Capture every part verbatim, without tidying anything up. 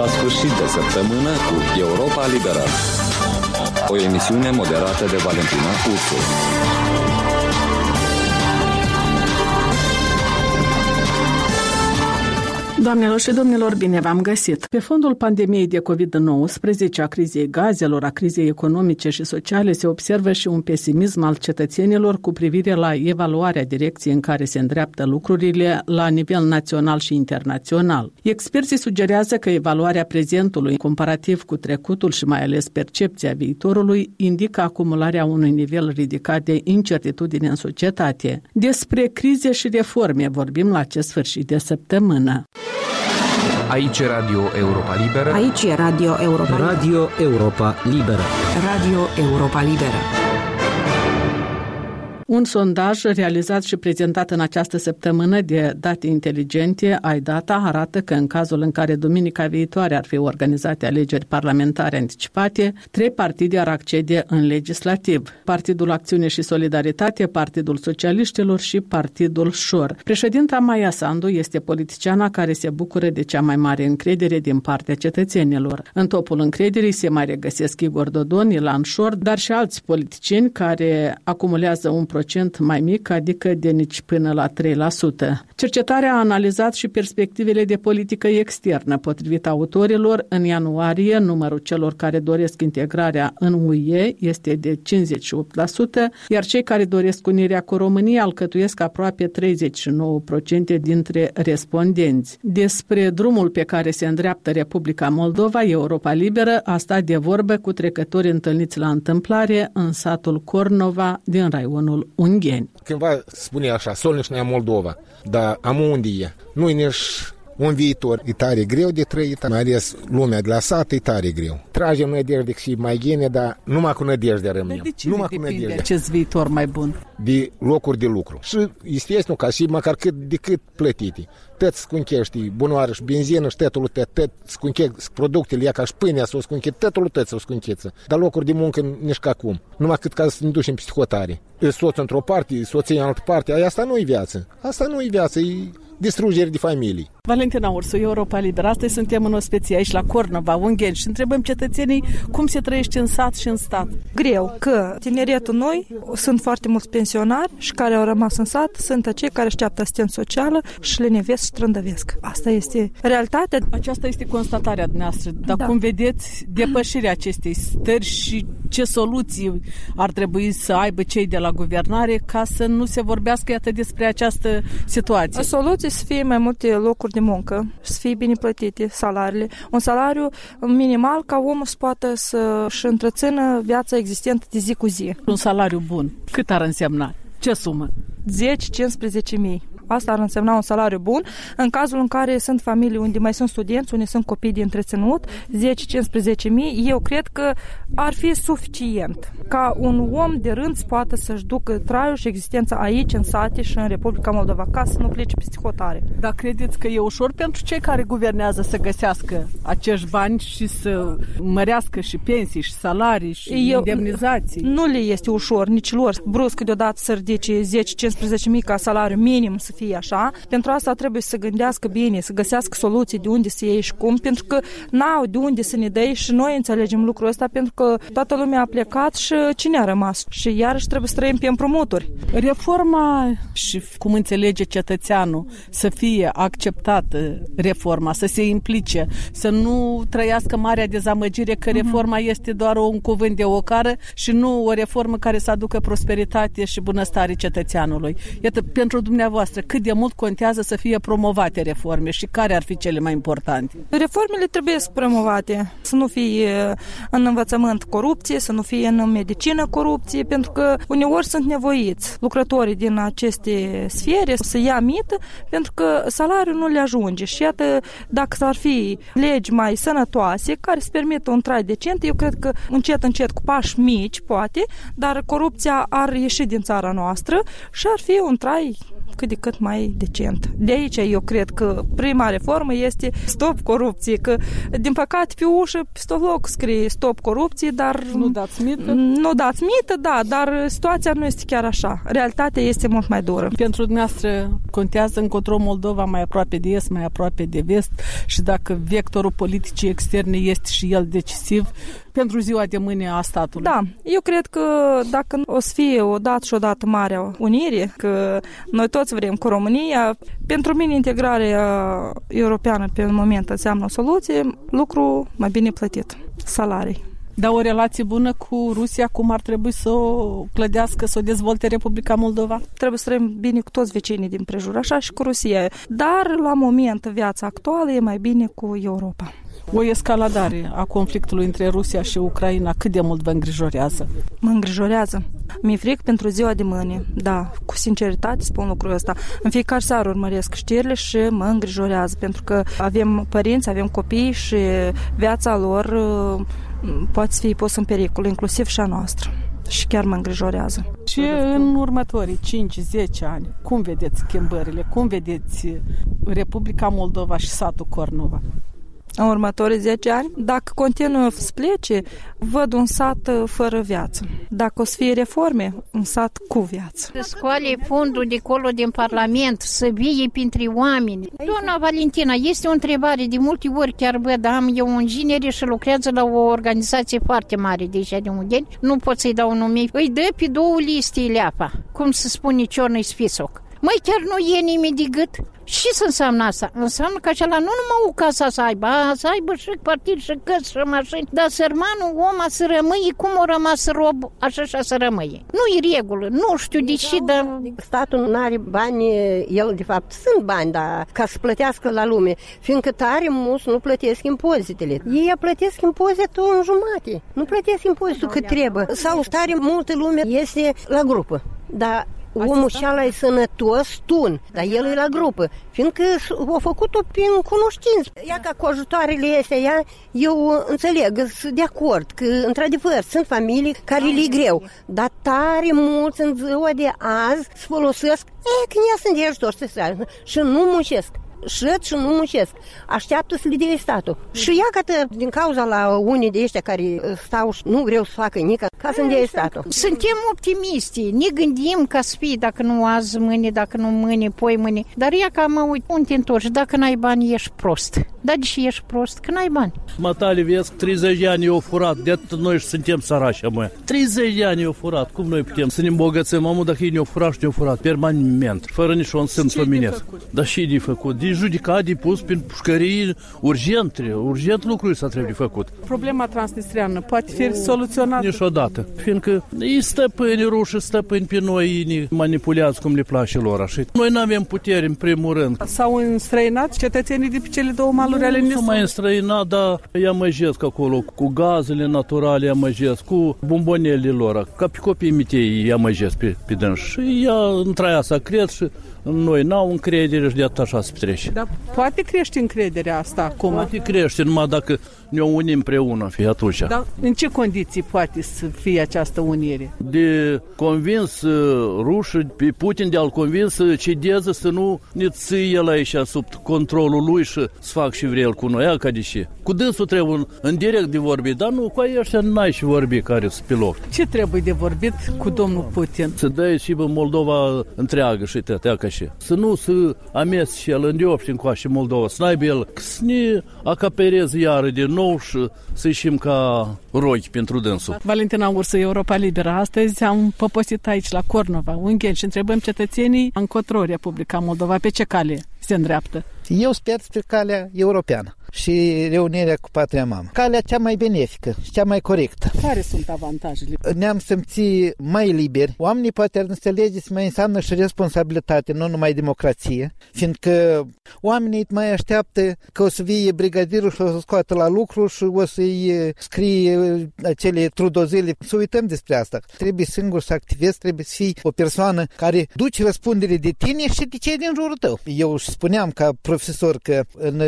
la sfârșit de săptămână cu Europa Liberă. O emisiune moderată de Valentina Ursu. Doamnelor și domnilor, bine v-am găsit! Pe fondul pandemiei de covid nouăsprezece, a crizei gazelor, a crizei economice și sociale, se observă și un pesimism al cetățenilor cu privire la evaluarea direcției în care se îndreaptă lucrurile la nivel național și internațional. Experții sugerează că evaluarea prezentului, comparativ cu trecutul și mai ales percepția viitorului, indică acumularea unui nivel ridicat de incertitudine în societate. Despre crize și reforme vorbim la acest sfârșit de săptămână. Aici e Radio Europa Liberă. Aici e Radio Europa Liberă. Radio Europa Liberă. Radio Europa Liberă. Un sondaj realizat și prezentat în această săptămână de Date Inteligente, iData, arată că în cazul în care duminica viitoare ar fi organizate alegeri parlamentare anticipate, trei partide ar accede în legislativ: Partidul Acțiune și Solidaritate, Partidul Socialiștilor și Partidul Șor. Președinta Maia Sandu este politiciana care se bucură de cea mai mare încredere din partea cetățenilor. În topul încrederii se mai regăsesc Igor Dodon, Ilan Șor, dar și alți politicieni care acumulează un procent mai mic, adică de nici până la trei la sută. Cercetarea a analizat și perspectivele de politică externă. Potrivit autorilor, în ianuarie, numărul celor care doresc integrarea în U E este de cincizeci și opt la sută, iar cei care doresc unirea cu România alcătuiesc aproape treizeci și nouă la sută dintre respondenți. Despre drumul pe care se îndreaptă Republica Moldova, Europa Liberă a stat de vorbă cu trecători întâlniți la întâmplare în satul Cornova din raionul Ungheni. Cândva spune așa, Solnișnea Moldova, dar am unde e? Nu-i nici un viitor. E tare greu de trăit, mai ales lumea de la sat e tare greu. Tragem nădejde și mai gine, dar numai cu nădejde rămânem. De cine numai depinde cu nădejde. Acest viitor mai bun? De locuri de lucru. Și este nu ca și măcar cât de cât plătite. Tăți scunchești bunoară și benzină și tătul tăt, tăt scunchești productele, ia ca și pâinea să o scuncheți, tătul tăt să o scuncheță. Dar locuri de muncă nici ca cum. Numai cât ca să ne ducem peste hotare. E soț într-o parte, soție în altă parte, aia asta nu-i viață. Asta nu-i viață, e distrugere de familii. Valentina Ursu, Europa Liberă. Astăzi suntem în ospecie aici la Cornova, Ungheni, și întrebăm cetățenii cum se trăiește în sat și în stat. Greu, că tineretul noi sunt foarte mulți pensionari și care au rămas în sat sunt acei care așteaptă asistență socială și le nevesc și trândăvesc. Asta este realitatea. Aceasta este constatarea noastră. Dar da. Cum vedeți depășirea acestei stări și ce soluții ar trebui să aibă cei de la guvernare ca să nu se vorbească atât despre această situație? Soluții să fie mai multe locuri de muncă, să fie bine plătite salariile, un salariu minimal ca omul să poată să-și întrețină viața existentă de zi cu zi. Un salariu bun, cât ar însemna? Ce sumă? zece-cincisprezece mii. Asta ar însemna un salariu bun. În cazul în care sunt familii unde mai sunt studenți, unde sunt copii de întreținut, zece-cincisprezece mii, eu cred că ar fi suficient ca un om de rând să poată să-și ducă traiul și existența aici, în sate și în Republica Moldova, ca să nu plece peste hotare. Dar credeți că e ușor pentru cei care guvernează să găsească acești bani și să mărească și pensii și salarii și eu, indemnizații? Nu le este ușor, nici lor. Brusc deodată să ridice zece-cincisprezece mii ca salariu minim să fie așa. Pentru asta trebuie să se gândească bine, să găsească soluții de unde să iei și cum, pentru că n-au de unde să ne dai și noi înțelegem lucrul ăsta, pentru că toată lumea a plecat și cine a rămas? Și iarăși trebuie să trăim pe împrumuturi. Reforma și cum înțelege cetățeanul să fie acceptată reforma, să se implice, să nu trăiască marea dezamăgire că reforma uh-huh. este doar un cuvânt de ocară și nu o reformă care să aducă prosperitate și bunăstare cetățeanului. Iată, pentru dumneavoastră, cât de mult contează să fie promovate reforme și care ar fi cele mai importante? Reformele trebuie să promovate, să nu fie în învățământ corupție, să nu fie în medicină corupție, pentru că uneori sunt nevoiți lucrătorii din aceste sfere să ia mită, pentru că salariul nu le ajunge. Și iată, dacă s-ar fi legi mai sănătoase care să permită un trai decent, eu cred că încet, încet, cu pași mici, poate, dar corupția ar ieși din țara noastră și ar fi un trai cât de cât mai decent. De aici eu cred că prima reformă este stop corupție, că din păcate pe ușă, pe stoloc scrie stop corupție, dar nu dați mită. Nu dați mită, da, dar situația nu este chiar așa. Realitatea este mult mai dură. Pentru dumneavoastră contează încotro Moldova mai aproape de est, mai aproape de vest și dacă vectorul politicii externe este și el decisiv pentru ziua de mâine a statului. Da, eu cred că dacă o să fie odată și odată Marea Unire, că noi toți vrem cu România, pentru mine integrarea europeană pe un moment înseamnă o soluție, lucru mai bine plătit, salarii. Dar o relație bună cu Rusia, cum ar trebui să o clădească, să o dezvolte Republica Moldova? Trebuie să trăim bine cu toți vecinii din prejur, așa și cu Rusia. Dar, la moment, viața actuală e mai bine cu Europa. O escaladare a conflictului între Rusia și Ucraina, cât de mult vă îngrijorează? Mă îngrijorează. Mi-e fric pentru ziua de mâine. Da, cu sinceritate spun lucrul ăsta. În fiecare seară urmăresc știrile și mă îngrijorează, pentru că avem părinți, avem copii și viața lor poate fi pusă în pericol, inclusiv și a noastră. Și chiar mă îngrijorează. Și în următorii cinci zece ani, cum vedeți schimbările? Cum vedeți Republica Moldova și satul Cornova? În următorii zece ani, dacă continuă să plece, văd un sat fără viață. Dacă o să fie reforme, un sat cu viață. Să scoale fondul de acolo din Parlament, să vie printre oameni. Doamna Valentina, este o întrebare, de multe ori chiar văd, am eu un inginere și lucrează la o organizație foarte mare deja de Ungheni, nu pot să-i dau nume, îi dă pe două liste leapa, cum se spune ciornă-i spisoc. Măi, chiar nu e nimeni de gât? Și ce înseamnă asta? Înseamnă că acela nu numai o casă să aibă, a, să aibă și partid, și căți, și mașini, dar sărmanul om a să rămâie cum o rămas rob, așa și a să rămâie. Nu-i regulă, nu știu de ce, dar... Statul nu are bani, el de fapt sunt bani, dar ca să plătească la lume, fiindcă tare mulți nu plătesc impozitele. Ei plătesc impozitul în jumate, nu plătesc impozitul cât trebuie. Sau tare multă lume este la grupă, dar... Omul și-ala e sănătos, tun, dar el e la grupă, fiindcă a făcut-o prin cunoștință. Ia ca cu ajutoarele astea, ia, eu înțeleg, sunt de acord, că într-adevăr sunt familii care le-i greu, dar tare mulți în ziua de azi se folosesc, e, când ia sunt de ajutor social și nu muncesc. Șăt și nu muncesc. Așteaptă să le dea statul. Și ia că din cauza la unii de ăștia care stau și nu vreau să facă nică, ca să-mi dea statul. Suntem optimiști, ne gândim ca să fie, dacă nu azi, mâine, dacă nu mâine, poi mâine. Dar ia că mă uit, unde te întorci, dacă n-ai bani, ești prost. Dar de ce ești prost? Că n-ai bani. Matale, vezi, treizeci de ani i-au furat, de atât noi și suntem sărași, mă. treizeci de ani i-au furat, cum noi putem să ne îmbogățăm, mamă, dacă ei ne-au furat și ne-au furat permanent, fără niciun sens omenesc. Dar și de făcut? De judecat, de pus prin pușcării, urgent, urgent lucruri s-a trebuit făcut. Problema transnistriană poate fi soluționată? Niciodată, fiindcă ei stăpâni ruși, stăpâni pe noi, ne manipulează cum le place lor, așa. Noi nu avem putere, în primul rând. S-au înstrăinat cetățenii de pe cele două maluri ale Nistru? Nu mai înstrăinat, dar îi amăjesc acolo, cu gazele naturale îi amăjesc, cu bombonelele lor, ca pe copiii mitei îi amăjesc pe, pe dânși. Și ea într-aia să cred și noi n-au încredere și de atât așa se petrece. Dar poate crește încrederea asta acum? Poate crește, numai dacă ne unim împreună, fie atunci. Dar în ce condiții poate să fie această unire? De convins rușii, pe Putin de a-l convins să cedeze, să nu ne ții el aici sub controlul lui și să fac și vrei el cu noi, ca de ce? Cu dânsul trebuie în, în direct de vorbit, dar nu, cu ăștia n-ai și vorbi care sunt pe loc. Ce trebuie de vorbit cu domnul Putin? Să dai și pe Moldova întreagă și tătea ca și. Să nu se amesc și el în Diop și încoace Moldova, să n-aibă el, să ne acapereze iară de nou și să ieșim ca rochi pentru dânsul. Valentina Ursă, Europa Liberă. Astăzi am poposit aici la Cornova, Ungheni, și întrebăm cetățenii încotro Republica Moldova, pe ce cale se îndreaptă? Eu sper spre calea europeană și reunirea cu patria mamă. Calea cea mai benefică și cea mai corectă. Care sunt avantajele? Ne-am simțit mai liberi. Oamenii poate ar înțelege să mai înseamnă și responsabilitate, nu numai democrație, fiindcă oamenii mai așteaptă că o să vie brigadirul și o să scoată la lucru și o să-i scrie acele trudozele. Să uităm despre asta. Trebuie singur să activezi, trebuie să fii o persoană care duce răspundere de tine și de cei din jurul tău. Eu și spuneam ca profesor că în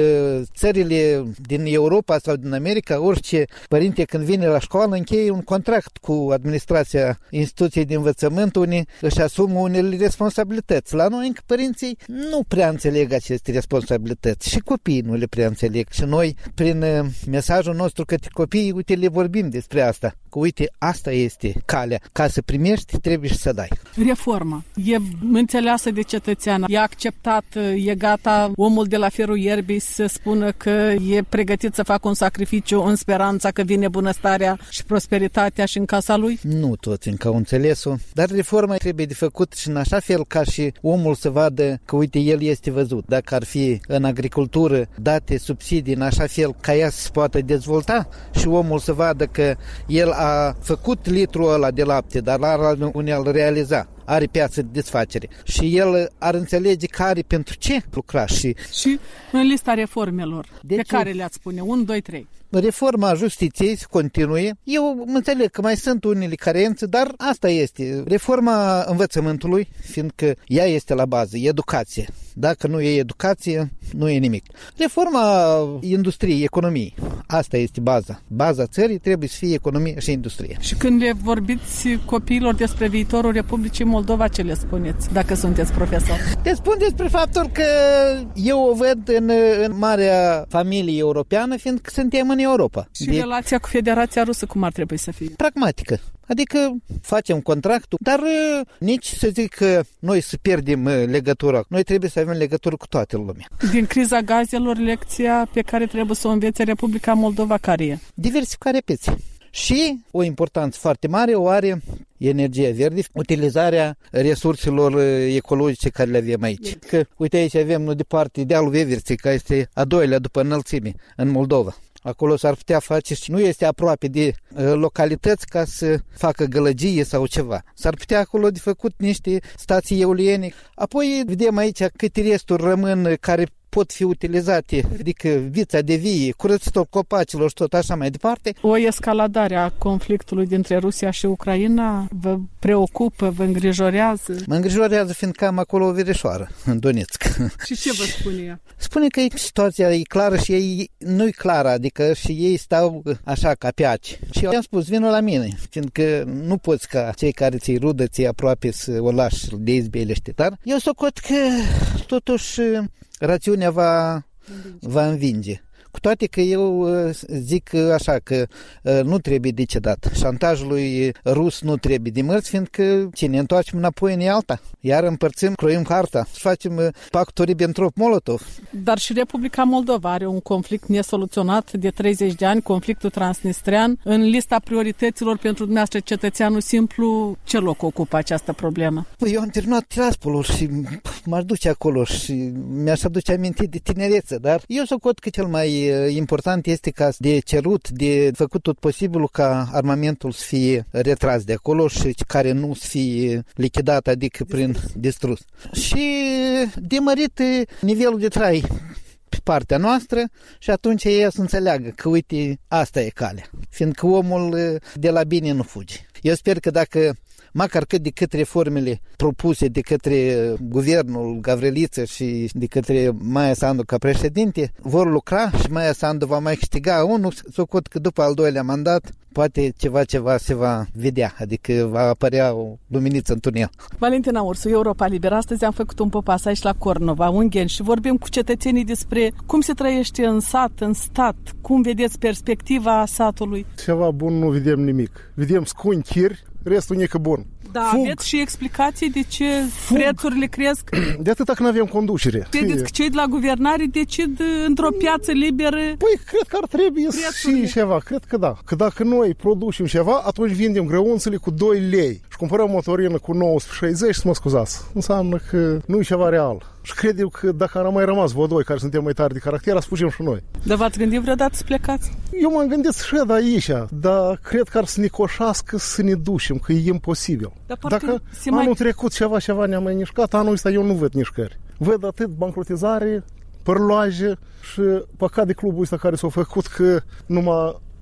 țările din Europa sau din America, orice părinte când vine la școală încheie un contract cu administrația instituției de învățământ, unii își asumă unele responsabilități. La noi încă părinții nu prea înțeleg aceste responsabilități și copiii nu le prea înțeleg. Și noi, prin mesajul nostru către copii, uite, le vorbim despre asta. Că uite, asta este calea. Ca să primești, trebuie și să dai. Reforma e înțeleasă de cetățean, e acceptat, e gata omul de la ferul ierbii să spună că e pregătit să facă un sacrificiu în speranța că vine bunăstarea și prosperitatea și în casa lui? Nu toți încă au înțeles-o, dar reforma trebuie de făcut și în așa fel ca și omul să vadă că uite, el este văzut. Dacă ar fi în agricultură date subsidii în așa fel ca ea să se poată dezvolta și omul să vadă că el a făcut litrul ăla de lapte, dar la unde îl realiza. Are piață de desfacere și el ar înțelege care pentru ce lucra. Și, și în lista reformelor de pe ce? Care le-ați spune? unu, doi, trei. Reforma justiției se continue. Eu înțeleg că mai sunt unele carențe, dar asta este. Reforma învățământului, fiindcă ea este la bază, educație. Dacă nu e educație, nu e nimic. Reforma industriei, economiei, asta este baza. Baza țării trebuie să fie economie și industrie. Și când le vorbiți copiilor despre viitorul Republicii Moldova, ce le spuneți, dacă sunteți profesor? Le spun despre faptul că eu o văd în, în marea familie europeană, fiindcă suntem în Europa. Și de... relația cu Federația Rusă cum ar trebui să fie? Pragmatică. Adică facem contractul, dar nici să zic că noi să pierdem legătura. Noi trebuie să avem legătură cu toată lumea. Din criza gazelor, lecția pe care trebuie să o învețe Republica Moldova care e? Diversificarea pieței. Și o importanță foarte mare o are energia verde, utilizarea resurselor ecologice care le avem aici. Că, uite, aici avem, nu departe, dealul Veverței, care este a doilea după înălțime în Moldova. Acolo s-ar putea face și nu este aproape de localități ca să facă gălăgie sau ceva. S-ar putea acolo de făcut niște stații eoliene. Apoi vedem aici câte resturi rămân care pot fi utilizate, adică vița de vie, curățitor copacilor și tot așa mai departe. O escaladare a conflictului dintre Rusia și Ucraina vă preocupă, vă îngrijorează? Mă îngrijorează fiindcă am acolo o verișoară în Donetsk. Și ce vă spune ea? Spune că situația e clară și ei nu e clară, adică și ei stau așa ca pe aci. Și eu i-am spus, vină la mine, fiindcă nu poți ca cei care ți-i rudă, ți-i aproape să o lași de izbelește. Dar eu socot că totuși rațiunea va, va învinge. Cu toate că eu zic așa că nu trebuie decedat. Șantajul lui rus nu trebuie de mărți, fiindcă ce ne întoarcem înapoi în alta. Iar împărțim, croim harta și facem pactul Ribbentrop-Molotov. Dar și Republica Moldova are un conflict nesoluționat de treizeci de ani, conflictul transnistrean. În lista priorităților pentru dumneavoastră cetățeanul simplu, ce loc ocupă această problemă? Eu am terminat Tiraspolul și m-aș duce acolo și mi-aș aduce aminte de tinerețe, dar eu socot că cel mai important este ca de cerut, de făcut tot posibilul ca armamentul să fie retras de acolo și care nu să fie lichidat, adică prin distrus. Și de mărit nivelul de trai pe partea noastră și atunci ei să înțeleagă că uite, asta e calea, fiindcă omul de la bine nu fuge. Eu sper că dacă măcar cât de cât reformele propuse de către guvernul Gavriliță și de către Maia Sandu ca președinte vor lucra și Maia Sandu va mai câștiga unul, socot că după al doilea mandat poate ceva, ceva se va vedea, adică va apărea o luminiță în tunel. Valentina Ursu, Europa Liberă. Astăzi am făcut un popas aici la Cornova, Ungheni, și vorbim cu cetățenii despre cum se trăiește în sat, în stat, cum vedeți perspectiva satului. Ceva bun nu vedem nimic. Vedem scunchiri, restul nică bun. Da, Fug. Aveți și explicații de ce Fug. prețurile cresc? De atâta că nu avem conducere. Credeți că cei de la guvernare decid într-o piață liberă? Păi, cred că ar trebui și ceva. Cred că da. Că dacă noi producem ceva, atunci vindem grăunțele cu doi lei și cumpărăm motorină cu nouăsprezece șaizeci, să mă scuzați. Înseamnă că nu e ceva real. Și cred eu că dacă ar mai rămas vă doi care suntem mai tari de caracter, spujim și noi. Dar v-ați gândit vreodată să plecați? Eu m-am gândit și de aici, dar cred că ar să ne coșească să ne ducem, că e imposibil. Dacă anul mai... trecut ceva, ceva ne-a mai mișcat, anul ăsta eu nu văd mișcări. Văd atât bankrotizare, părloaje și păcat de clubul ăsta care s-a făcut că numai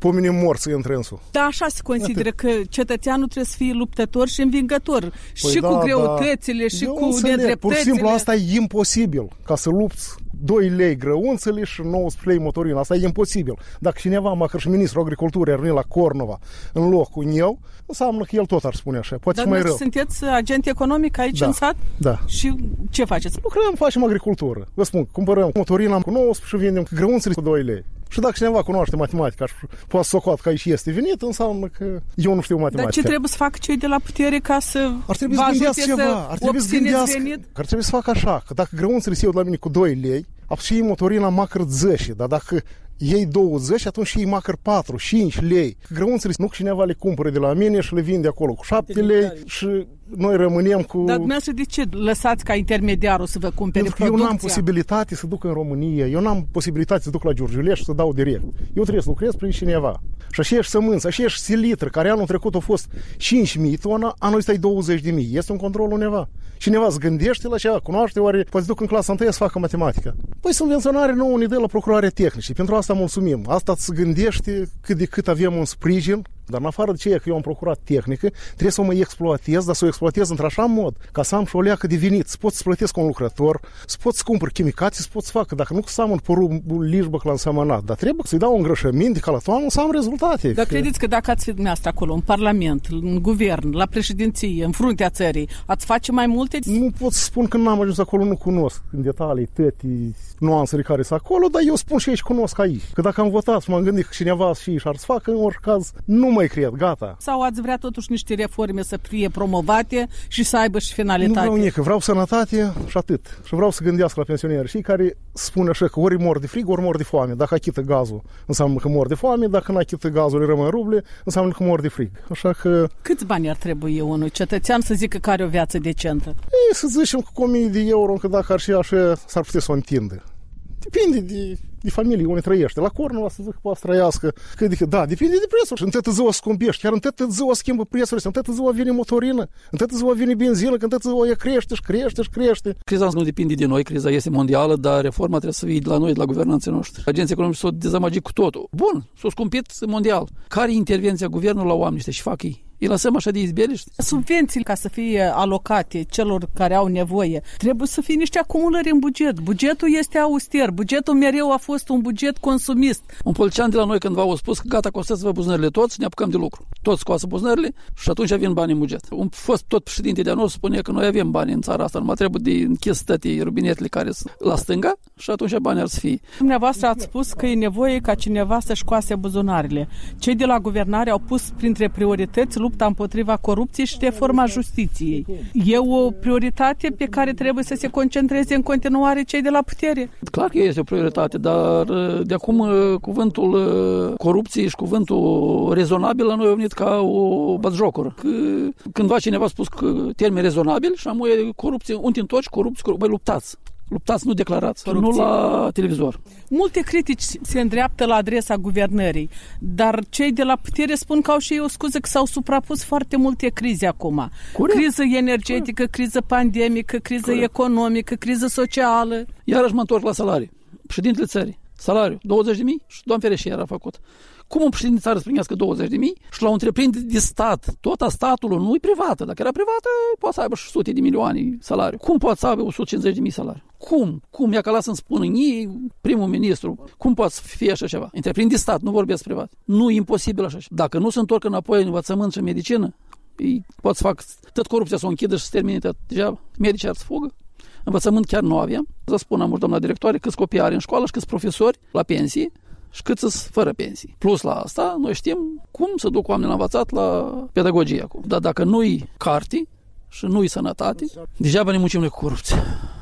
pomenim morți în trânsul. Da, așa se consideră că cetățeanul trebuie să fie luptător și învingător. Păi și da, cu greutățile, da. și Eu cu înțeleg. nedreptățile. Pur și simplu asta e imposibil. Ca să lupți doi lei grăunțele și nouăsprezece lei motorină. Asta e imposibil. Dacă cineva, măcar și ministrul agriculturii, ar veni la Cornova în locul eu, înseamnă că el tot ar spune așa. Poate Dar și mai rău. sunteți agent economic aici da. în sat? Da. Și ce faceți? Lucrăm, facem agricultură. Vă spun, cumpărăm motorina cu nouăsprezece și vindem grăunțele cu doi lei. Și dacă cineva cunoaște matematica și poate să socoat că aici este venit, înseamnă că eu nu știu matematică. Dar ce trebuie să facă cei de la putere ca să ar trebui vă să ajute ceva. să ar trebui să gândească, venit? Ar trebui să facă așa, că dacă grăunțele se iau de la mine cu doi lei, atunci și motorina măcar zece, dar dacă ei douăzeci, atunci și ei măcar patru, cinci lei. Grăunțele nu cineva le cumpără de la mine și le vinde acolo cu șapte lei și noi rămânem cu... Dar dumneavoastră de ce lăsați ca intermediarul să vă cumpere Pentru că producția? eu n-am posibilitate să duc în România, eu n-am posibilitate să duc la Giurgiulești și să dau direct. Eu trebuie să lucrez prin cineva. Și aceeași sămânță, aceeași silitră, care anul trecut a fost cinci mii tona, anul ăsta e douăzeci de mii. Este un control undeva. Cineva se gândește la ceva, cunoaște, oare poate duc în clasa întâia să facă matematică. Păi subvenționare nouă ne dă la procurare tehnice. Pentru asta mulțumim. Asta se gândește cât de cât avem un sprijin. Dar în afară de ceea că eu am procurat tehnică, trebuie să o mă exploatez, dar să o exploatez într-așa mod ca să am și o leacă de venit, să pot să plătesc un lucrător, să pot să cumpăr chimicații, să pot să facă. Dacă nu să am un porumbul lișbăc la însemănat, dar trebuie să-i dau îngrășăminte ca la toamnă să am rezultate. Dar credeți că dacă ați fi dumneavoastră acolo, în Parlament, în Guvern, la președinție, în fruntea țării, ați face mai multe? Nu pot să spun că n-am ajuns acolo, nu cunosc în detalii toate nuanțele care sunt acolo, dar eu spun și aici cunosc aici. Că dacă am votat și m-am gândit că cineva și și ar să facă, în orice caz, nu mai cred, gata. Sau ați vrea totuși niște reforme să fie promovate și să aibă și finalitate? Nu vreau nică, vreau sănătate și atât. Și vreau să gândească la pensionieri și care spun așa că ori mor de frig, ori mor de foame. Dacă achită gazul, înseamnă că mor de foame, dacă nu achită gazul, le rămân ruble, înseamnă că mor de frig. Așa că... Câți bani ar trebui unui cetățean să zică că are o viață decentă? Ei, să zicem că cu o mie de euro, că dacă ar fi așa, s-ar putea să o întindă. Depinde de, de familie unde trăiește. La Cornova să zic că poate să trăiască. Că, adică, da, depinde de prețuri. Și în tătă ziua scumpești. Chiar în tătă ziua schimbă prețurile. În tătă ziua vine motorină. În tătă ziua vine benzină. Că în tătă ziua ea crește și crește și crește. Criza nu depinde de noi. Criza este mondială, dar reforma trebuie să fie de la noi, de la guvernanții noștri. Agenții economici s-au dezamăgit cu totul. Bun, s-au scumpit mondial. Care e intervenția guvernului la oameni ăștia și fac ei? Îi lăsăm așa de izbeliști? Subvenții, ca să fie alocate celor care au nevoie, trebuie să fie niște acumulări în buget. Bugetul este auster. Bugetul mereu a fost un buget consumist. Un politician de la noi cândva a spus că gata, costează-vă buzunările toți, ne apucăm de lucru. Toți scoasă buzunările și atunci avem bani în buget. Un fost tot președinte de-a nostru spune că noi avem bani în țara asta, numai trebuie de închis toate rubinetele care sunt la stânga și atunci banii ar să fie. Dumneavoastră ați spus că e nevoie ca cineva să-și coase buzunarele. Cei de la guvernare au pus printre priorități lupta împotriva corupției și reforma justiției. E o prioritate pe care trebuie să se concentreze în continuare cei de la putere? Clar că este o prioritate, dar de acum cuvântul corupție și cuvântul rezonabil la noi a venit ca o batjocură. Că cândva cineva a spus că termen rezonabil și am o corupție, unde întorci corupție, corupție, băi, luptați. Luptați, nu declarați, corupție. Nu la televizor. Multe critici se îndreaptă la adresa guvernării, dar cei de la putere spun că au și ei o scuză că s-au suprapus foarte multe crize acum. Corect. Criză energetică, Corect. Criză pandemică, criză Corect. Economică, criză socială. Iarăși mă întorc la salarii. Președintele țării, salariu, douăzeci de mii și Doamne ferește era făcut. Cum un președinte de țară să primească douăzeci de mii și la o întreprindere de stat, tot a statului, nu e privată. Dacă era privată, poate să aibă și sute de milioane salariu. Cum poate să aibă o sută cincizeci de mii salariu? Cum? Cum? Ia că lasă-mi spună ei, primul ministru. Cum poate să fie așa ceva? Întreprindere de stat, nu vorbesc privat. Nu e imposibil așa ceva. Dacă nu se întorc înapoi în învățământ și în medicină, ei pot să fac tot corupția să o închidă și să termine tot. Deja medicii ar să fugă. Învățământ chiar nu aveam. Să spun amur, doamna directoare, câți copii are în școală și câți profesori la pensie și cât sunt fără pensii. Plus la asta, noi știm cum să duc oamenii la învățat la pedagogie acum. Dar dacă nu-i carte și nu-i sănătate, degeaba ne muncim noi cu corupție.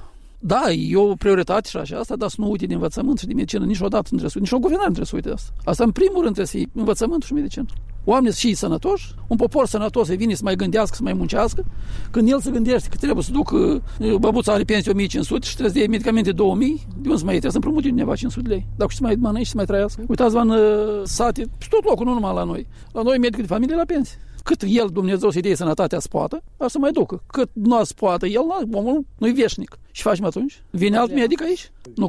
Da, e o prioritate și așa asta, dar să nu uite de învățământ și de medicină niciodată nu trebuie să uite. Nici o guvernare nu trebuie să uite asta. Asta în primul rând trebuie să fie învățământ și medicină. Oamenii și sănătoși, un popor sănătos îi vine să mai gândească, să mai muncească, când el se gândește că trebuie să ducă, băbuța are pensie o mie cinci sute și trebuie să iei medicamente două mii, de unde să mai iei? Trebuie să împrumuti undeva cinci sute de lei. Dacă și să mai mănânci și să mai trăiască. Uitați-vă în sate, și tot locul, nu numai la noi. La noi medic de familie la pensie. Cât el, Dumnezeu, să-i dea sănătatea spoată, ar să mai ducă. Cât nu a spoată, el, omul nu-i veșnic. Și facem atunci? Vine alt medic aici? Nu cred.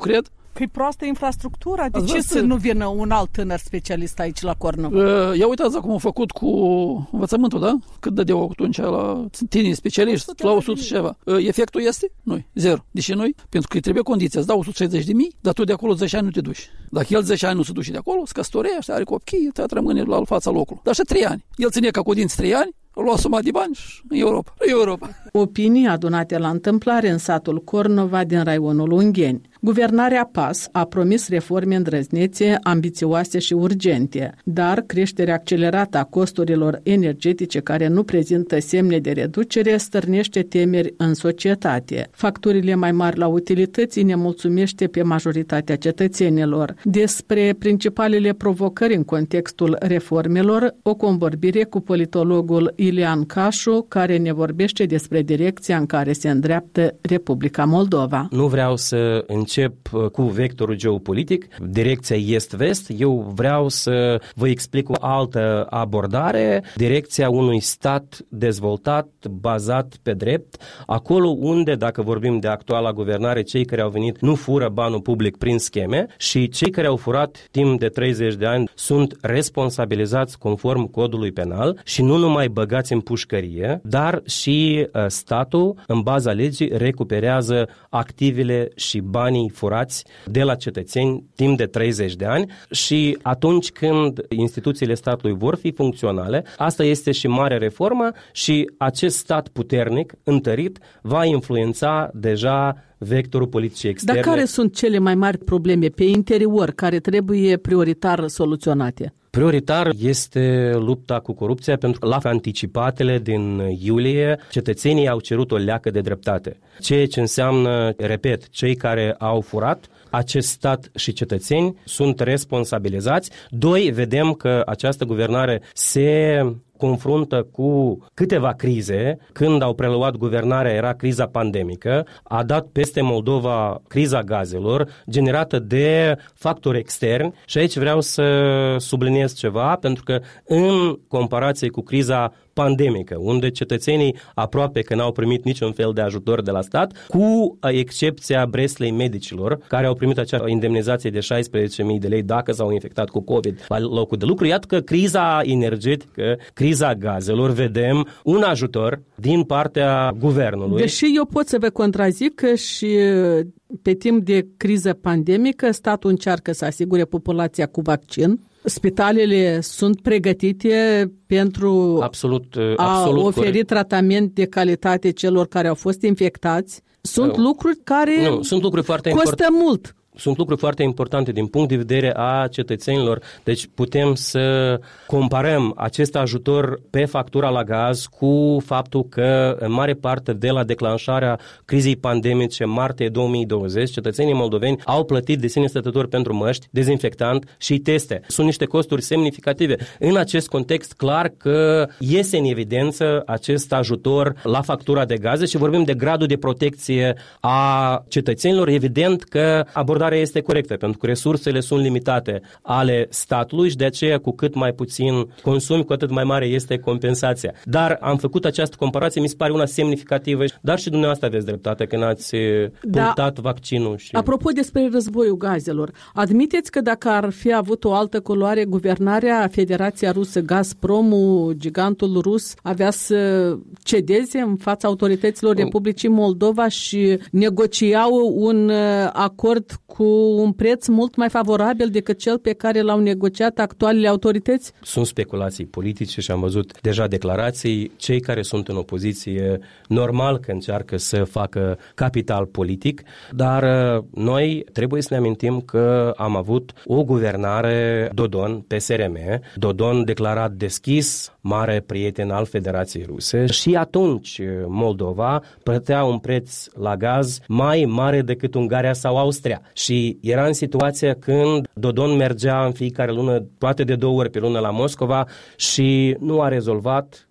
Că e proastă infrastructura? De Ați ce văzut? să nu vină un alt tânăr specialist aici la Cornova? Ia uitați acum au făcut cu învățământul, da? Cât dădeau atunci la tineri specialiști? La o sută și ceva. Efectul este? Nu, zero. De ce nu? Pentru că îi trebuie condiția. Îți dau o sută șaizeci de mii, dar tu de acolo zece ani nu te duci. Dacă el zece ani nu se duce de acolo, se căsătorește, are copii, te rămâne la fața locului. Dar și trei ani. El ține ca codinți trei ani, o lua suma de bani și în Europa. În Europa. Opinii adunate la întâmplare în satul Cornova din raionul Ungheni. Guvernarea P A S a promis reforme îndrăznețe, ambițioase și urgente, dar creșterea accelerată a costurilor energetice care nu prezintă semne de reducere stârnește temeri în societate. Facturile mai mari la utilități îi nemulțumește pe majoritatea cetățenilor. Despre principalele provocări în contextul reformelor, o convorbire cu politologul Ilean Cașu, care ne vorbește despre direcția în care se îndreaptă Republica Moldova. Nu vreau să încep cu vectorul geopolitic, direcția est-vest, eu vreau să vă explic o altă abordare, direcția unui stat dezvoltat, bazat pe drept, acolo unde, dacă vorbim de actuala guvernare, cei care au venit nu fură banul public prin scheme și cei care au furat timp de treizeci de ani sunt responsabilizați conform codului penal și nu numai băgați în pușcărie, dar și uh, statul, în baza legii, recuperează activele și banii furați de la cetățeni timp de treizeci de ani și atunci când instituțiile statului vor fi funcționale, asta este și mare reformă și acest stat puternic, întărit, va influența deja vectorul politicii externe. Dar care sunt cele mai mari probleme pe interior care trebuie prioritar soluționate? Prioritar este lupta cu corupția, pentru că la anticipatele din iulie cetățenii au cerut o leacă de dreptate. Ceea ce înseamnă, repet, cei care au furat, acest stat și cetățeni sunt responsabilizați. Doi, vedem că această guvernare se confruntă cu câteva crize. Când au preluat guvernarea era criza pandemică, a dat peste Moldova criza gazelor, generată de factori externi și aici vreau să subliniez ceva, pentru că în comparație cu criza pandemică, unde cetățenii aproape că n-au primit niciun fel de ajutor de la stat, cu excepția Breslei medicilor, care au primit acea indemnizație de șaisprezece mii de lei dacă s-au infectat cu COVID la locul de lucru. Iată că criza energetică, criza gazelor, vedem un ajutor din partea guvernului. Deși eu pot să vă contrazic că și pe timp de criză pandemică, statul încearcă să asigure populația cu vaccin. Spitalele sunt pregătite pentru absolut, a absolut oferi corect. tratament de calitate celor care au fost infectați. Sunt nu. lucruri care nu, sunt lucruri foarte costă import- mult. Sunt lucruri foarte importante din punct de vedere a cetățenilor. Deci putem să comparăm acest ajutor pe factura la gaz cu faptul că în mare parte de la declanșarea crizei pandemice martie două mii douăzeci, cetățenii moldoveni au plătit de sine stătători pentru măști, dezinfectant și teste. Sunt niște costuri semnificative. În acest context, clar că iese în evidență acest ajutor la factura de gaze și vorbim de gradul de protecție a cetățenilor. Evident că abordarea este corectă, pentru că resursele sunt limitate ale statului și de aceea cu cât mai puțin consumi, cu atât mai mare este compensația. Dar am făcut această comparație, mi se pare una semnificativă, dar și dumneavoastră aveți dreptate când ați da. punctat vaccinul. Și... Apropo despre războiul gazelor, admiteți că dacă ar fi avut o altă culoare, guvernarea Federația Rusă, Gazpromul, gigantul rus, avea să cedeze în fața autorităților Republicii Moldova și negociau un acord cu un preț mult mai favorabil decât cel pe care l-au negociat actualele autorități? Sunt speculații politice și am văzut deja declarații. Cei care sunt în opoziție, normal că încearcă să facă capital politic, dar noi trebuie să ne amintim că am avut o guvernare Dodon, P S R M, Dodon declarat deschis, mare prieten al Federației Ruse și atunci Moldova plătea un preț la gaz mai mare decât Ungaria sau Austria. Și era în situația când Dodon mergea în fiecare lună, poate de două ori pe lună la Moscova și nu a rezolvat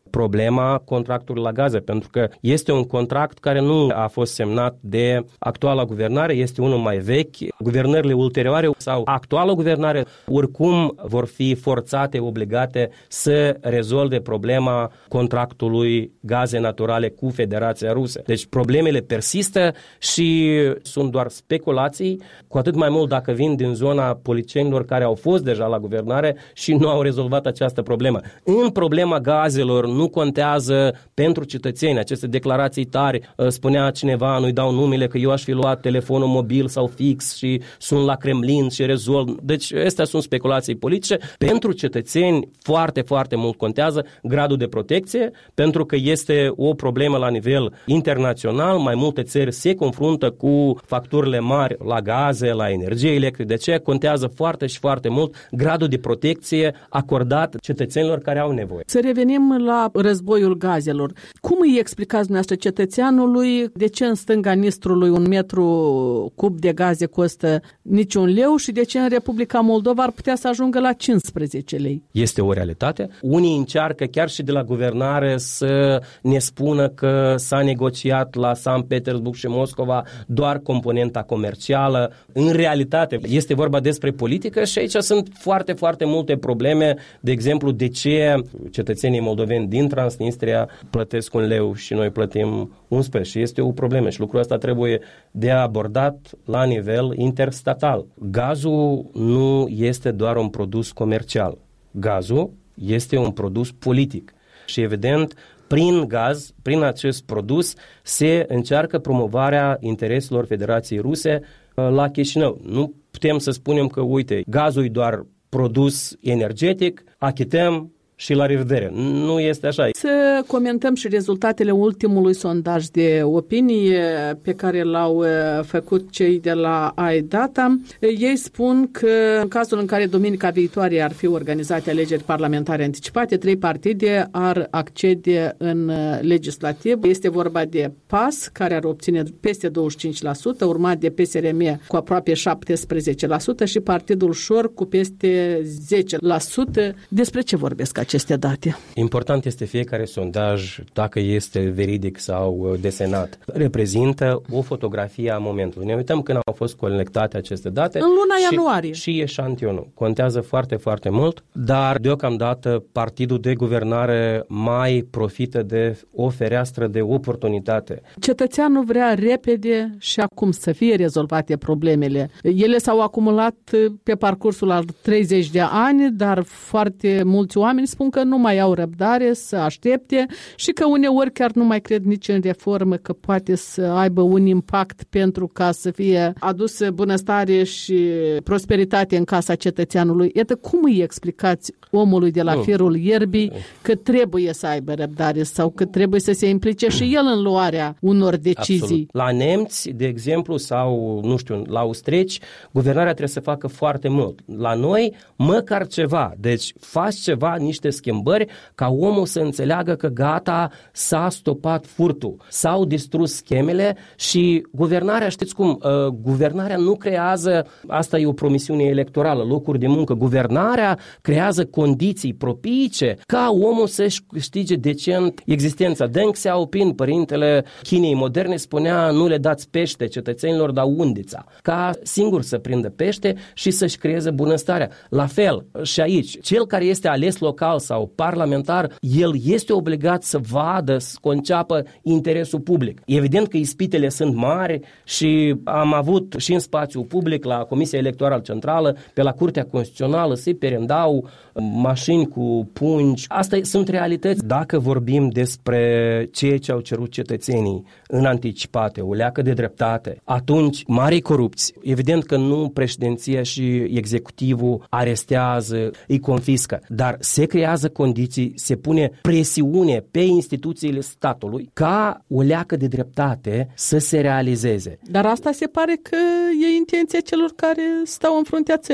problema contractului la gaze, pentru că este un contract care nu a fost semnat de actuala guvernare, este unul mai vechi. Guvernările ulterioare sau actuala guvernare oricum vor fi forțate, obligate să rezolve problema contractului gaze naturale cu Federația Rusă. Deci problemele persistă și sunt doar speculații, cu atât mai mult dacă vin din zona politicienilor care au fost deja la guvernare și nu au rezolvat această problemă. În problema gazelor nu contează pentru cetățeni aceste declarații tari. Spunea cineva, nu-i dau numele, că eu aș fi luat telefonul mobil sau fix și sun la Kremlin și rezolv. Deci astea sunt speculații politice. Pentru cetățeni foarte, foarte mult contează gradul de protecție, pentru că este o problemă la nivel internațional. Mai multe țări se confruntă cu facturile mari la gaze, la energie electrică. De ce contează foarte și foarte mult gradul de protecție acordat cetățenilor care au nevoie. Să revenim la războiul gazelor. Cum îi explicați dumneavoastră cetățeanului de ce în stânga Nistrului un metru cub de gaze costă niciun leu și de ce în Republica Moldova ar putea să ajungă la cincisprezece lei? Este o realitate. Unii încearcă chiar și de la guvernare să ne spună că s-a negociat la Sankt Petersburg și Moscova doar componenta comercială. În realitate este vorba despre politică și aici sunt foarte, foarte multe probleme. De exemplu, de ce cetățenii moldoveni din Transnistria plătesc un leu și noi plătim unsprezece? Și este o problemă și lucrul ăsta trebuie de abordat la nivel interstatal. Gazul nu este doar un produs comercial. Gazul este un produs politic și evident prin gaz, prin acest produs, se încearcă promovarea intereselor Federației Ruse la Chișinău. Nu putem să spunem că, uite, gazul e doar produs energetic, achităm și la revedere. Nu este așa. Să comentăm și rezultatele ultimului sondaj de opinie pe care l-au făcut cei de la Aidata. Ei spun că în cazul în care duminica viitoare ar fi organizate alegeri parlamentare anticipate, trei partide ar accede în legislativ. Este vorba de P A S, care ar obține peste douăzeci și cinci la sută, urmat de P S R M cu aproape șaptesprezece la sută și Partidul Șor cu peste zece la sută. Despre ce vorbesc aceste date? Important este fiecare sondaj, dacă este veridic sau desenat, reprezintă o fotografie a momentului. Ne uităm când au fost colectate aceste date. În luna și, ianuarie. Și eșantionul. Contează foarte, foarte mult, dar deocamdată partidul de guvernare mai profită de o fereastră de oportunitate. Cetățeanul vrea repede și acum să fie rezolvate problemele. Ele s-au acumulat pe parcursul al treizeci de ani, dar foarte mulți oameni spun că nu mai au răbdare să aștepte și că uneori chiar nu mai cred nici în reformă că poate să aibă un impact pentru ca să fie adusă bunăstare și prosperitate în casa cetățeanului. Iată, cum îi explicați omului de la nu. firul ierbii că trebuie să aibă răbdare sau că trebuie să se implice și el în luarea unor decizii? Absolut. La nemți, de exemplu, sau, nu știu, la austrieci, guvernarea trebuie să facă foarte mult. La noi, măcar ceva. Deci, faci ceva, niște schimbări, ca omul să înțeleagă că gata, s-a stopat furtul, s-au distrus schemele și guvernarea, știți cum, uh, guvernarea nu creează, asta e o promisiune electorală, locuri de muncă, guvernarea creează condiții propice ca omul să-și câștige decent existența. Deng Xiaoping, părintele Chinei moderne, spunea nu le dați pește cetățenilor, dar undița, ca singur să prindă pește și să-și creeze bunăstarea. La fel și aici, cel care este ales local sau parlamentar, el este obligat să vadă, să conceapă interesul public. Evident că ispitele sunt mari și am avut și în spațiul public, la Comisia Electorală Centrală, pe la Curtea Constituțională, se perendau mașini cu pungi. Asta sunt realități. Dacă vorbim despre ceea ce au cerut cetățenii în anticipate, o leacă de dreptate, atunci mari corupți, evident că nu președinția și executivul arestează, îi confiscă, dar se creează condiții, se pune presiune pe instituțiile statului ca o leacă de dreptate să se realizeze. Dar asta se pare că e intenția celor care stau în fruntea țării.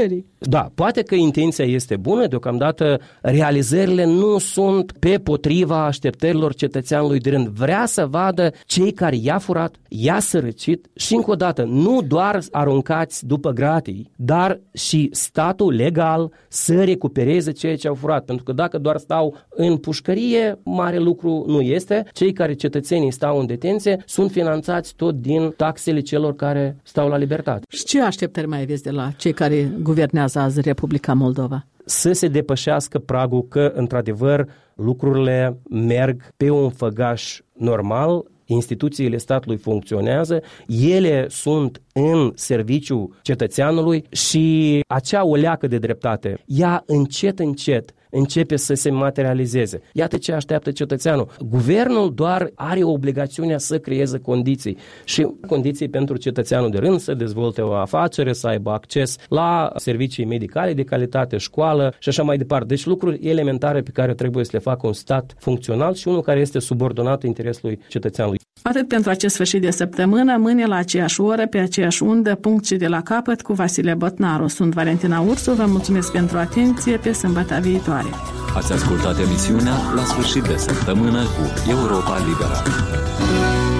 Da, poate că intenția este bună, deocamdată realizările nu sunt pe potriva așteptărilor cetățeanului de rând. Vrea să vadă cei care i-a furat, i-a sărăcit și încă o dată, nu doar aruncați după gratii, dar și statul legal să recupereze ceea ce au furat. Pentru că dacă doar stau în pușcărie, mare lucru nu este. Cei care cetățenii stau în detenție sunt finanțați tot din taxele celor care stau la libertate. Și ce așteptări mai aveți de la cei care guvernează azi Republica Moldova? Să se depășească pragul că, într-adevăr, lucrurile merg pe un făgaș normal, instituțiile statului funcționează, ele sunt în serviciul cetățeanului și acea oleacă de dreptate, ea încet, încet începe să se materializeze. Iată ce așteaptă cetățeanul. Guvernul doar are obligațiunea să creeze condiții și condiții pentru cetățeanul de rând să dezvolte o afacere, să aibă acces la servicii medicale de calitate, școală și așa mai departe. Deci lucruri elementare pe care trebuie să le facă un stat funcțional și unul care este subordonat interesului cetățeanului. Atât pentru acest sfârșit de săptămână, mâine la aceeași oră, pe aceeași undă, punct și de la capăt cu Vasile Botnaru. Sunt Valentina Ursu, vă mulțumesc pentru atenție, pe sâmbătă viitoare. Ați ascultat emisiunea La sfârșit de săptămână cu Europa Liberă.